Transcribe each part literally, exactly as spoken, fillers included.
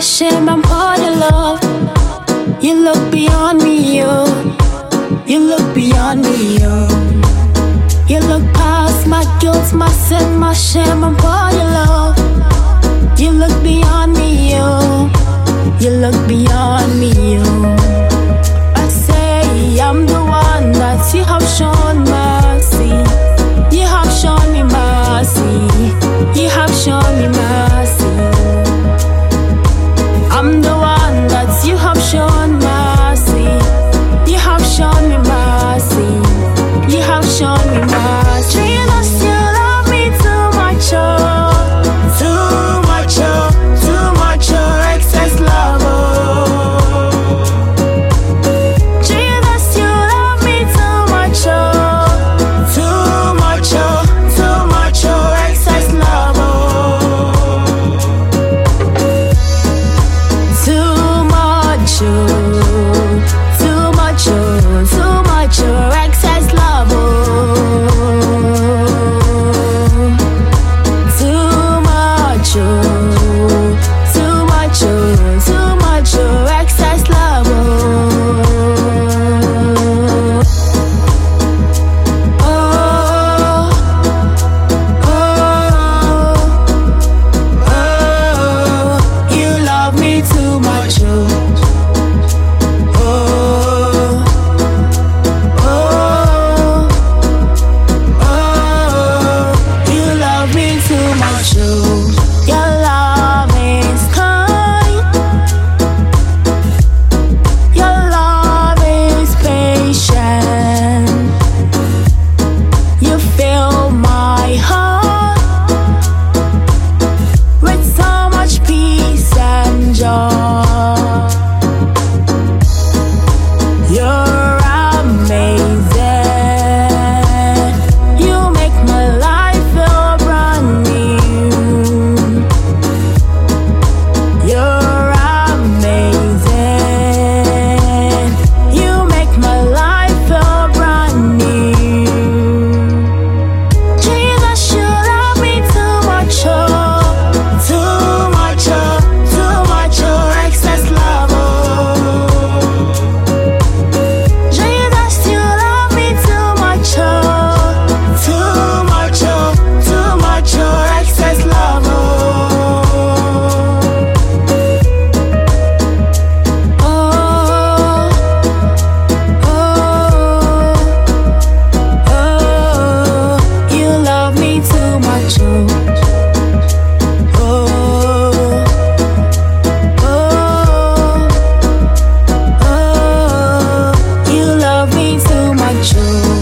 shame, I'm all your love. You look beyond me, yo. You look beyond me, yo. You look past my guilt, my sin, my shame, I'm all your love. You look beyond me, yo. You look beyond me, yo. I say I'm the one that you have shown mercy. You have shown me mercy. You have shown me mercy. I'm the one that you have shown mercy. You have shown me mercy. You have shown me mercy. Jesus, you love me too much, oh. Too much, oh. Too much, oh. Excess love, oh. Jesus, you love me too much, oh. Too much, oh. Too much, oh. Excess love, oh. Too much, oh. Too much, oh. Too much, oh. Excess love, oh. Too much, oh. Too much, oh. Too much, oh. Excess love, oh. Oh, oh, oh. You love me too much, oh. Oh, oh, oh. You love me too much, oh. Your love is kind. Your love is patient. You fill my heart with so much peace and joy. You're amazing. You make my life feel brand new. You're amazing. You make my life feel brand new. Jesus, you love me too much, oh. Too much, oh. Too much, oh. Excess love, oh. Jesus, you love me too much, oh. Too much, oh. Too much, oh. Excess love, oh. Oh, oh, oh. You love me too much, oh. Oh, oh, oh. You love me too much, oh.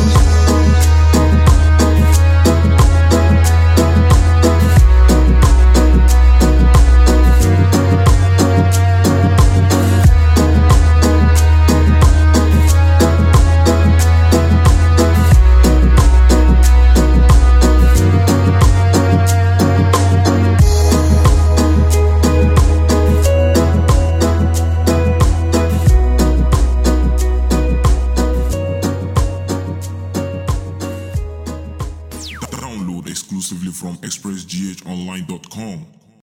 Download exclusively from express g h online dot com.